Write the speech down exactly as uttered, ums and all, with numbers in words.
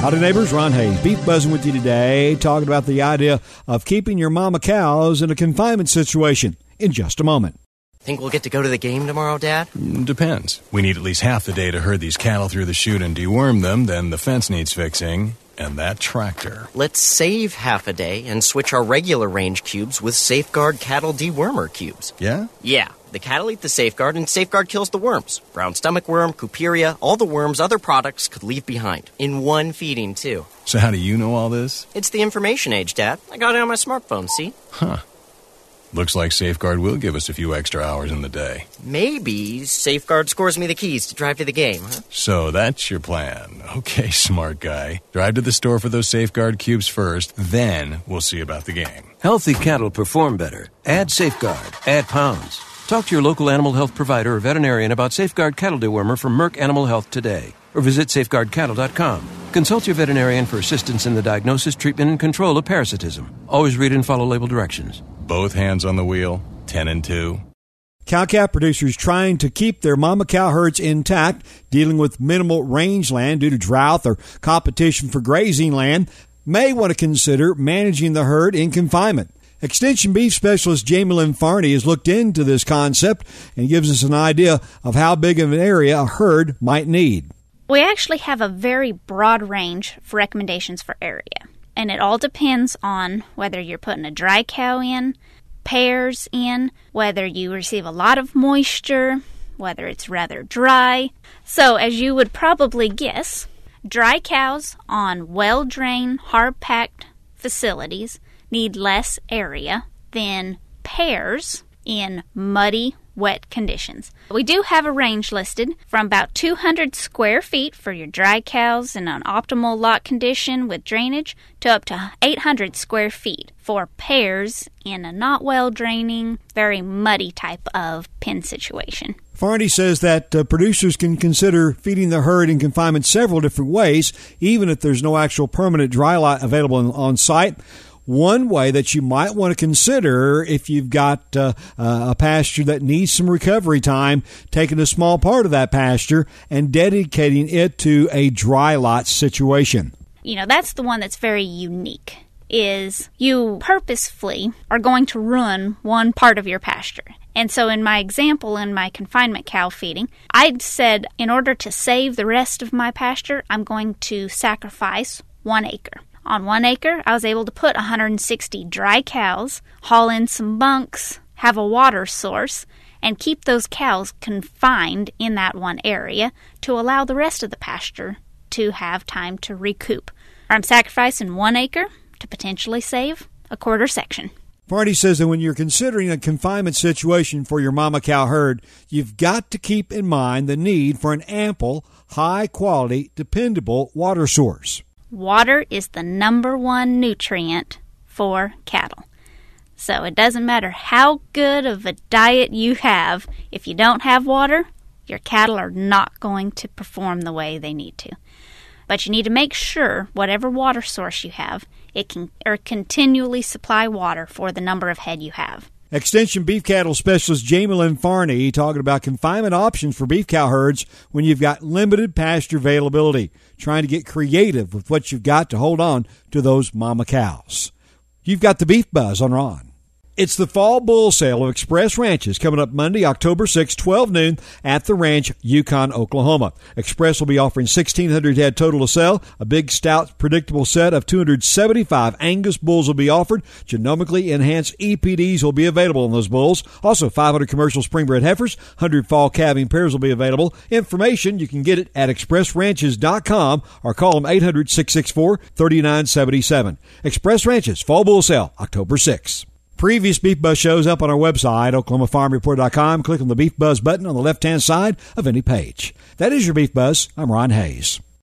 Howdy neighbors, Ron Hayes, Beef Buzzing with you today, talking about the idea of keeping your mama cows in a confinement situation in just a moment. Think we'll get to go to the game tomorrow, Dad? Depends. We need at least half the day to herd these cattle through the chute and deworm them, then the fence needs fixing, and that tractor. Let's save half a day and switch our regular range cubes with Safeguard Cattle Dewormer cubes. Yeah? Yeah. The cattle eat the Safeguard, and Safeguard kills the worms. Brown stomach worm, Cuperia, all the worms other products could leave behind. In one feeding, too. So how do you know all this? It's the information age, Dad. I got it on my smartphone, see? Huh. Looks like Safeguard will give us a few extra hours in the day. Maybe Safeguard scores me the keys to drive to the game, huh? So that's your plan. Okay, smart guy. Drive to the store for those Safeguard cubes first, then we'll see about the game. Healthy cattle perform better. Add Safeguard. Add pounds. Talk to your local animal health provider or veterinarian about Safeguard Cattle Dewormer from Merck Animal Health today, or visit safeguard cattle dot com. Consult your veterinarian for assistance in the diagnosis, treatment, and control of parasitism. Always read and follow label directions. Both hands on the wheel, ten and two. Cow-calf producers trying to keep their mama cow herds intact, dealing with minimal rangeland due to drought or competition for grazing land, may want to consider managing the herd in confinement. Extension beef specialist Jamie Lynn Farney has looked into this concept and gives us an idea of how big of an area a herd might need. We actually have a very broad range for recommendations for area, and it all depends on whether you're putting a dry cow in, pairs in, whether you receive a lot of moisture, whether it's rather dry. So, as you would probably guess, dry cows on well-drained, hard-packed facilities need less area than pairs in muddy, wet conditions. We do have a range listed from about two hundred square feet for your dry cows in an optimal lot condition with drainage to up to eight hundred square feet for pairs in a not well draining, very muddy type of pen situation. Farney says that uh, producers can consider feeding the herd in confinement several different ways, even if there's no actual permanent dry lot available on, on site. One way that you might want to consider if you've got uh, a pasture that needs some recovery time, taking a small part of that pasture and dedicating it to a dry lot situation. You know, that's the one that's very unique, is you purposefully are going to ruin one part of your pasture. And so in my example, in my confinement cow feeding, I said in order to save the rest of my pasture, I'm going to sacrifice one acre. On one acre, I was able to put one hundred sixty dry cows, haul in some bunks, have a water source, and keep those cows confined in that one area to allow the rest of the pasture to have time to recoup. Or I'm sacrificing one acre to potentially save a quarter section. Farney says that when you're considering a confinement situation for your mama cow herd, you've got to keep in mind the need for an ample, high-quality, dependable water source. Water is the number one nutrient for cattle. So it doesn't matter how good of a diet you have. If you don't have water, your cattle are not going to perform the way they need to. But you need to make sure whatever water source you have, it can or continually supply water for the number of head you have. Extension beef cattle specialist Jamie Lynn Farney talking about confinement options for beef cow herds when you've got limited pasture availability, trying to get creative with what you've got to hold on to those mama cows. You've got the Beef Buzz on Ron. It's the fall bull sale of Express Ranches coming up Monday, October sixth, twelve noon at the ranch, Yukon, Oklahoma. Express will be offering sixteen hundred head total to sell. A big, stout, predictable set of two hundred seventy-five Angus bulls will be offered. Genomically enhanced E P Ds will be available on those bulls. Also, five hundred commercial spring-bred heifers, one hundred fall calving pairs will be available. Information, you can get it at express ranches dot com or call them eight hundred, six six four, three nine seven seven. Express Ranches, fall bull sale, October sixth. Previous Beef Buzz shows up on our website, oklahoma farm report dot com. Click on the Beef Buzz button on the left-hand side of any page. That is your Beef Buzz. I'm Ron Hayes.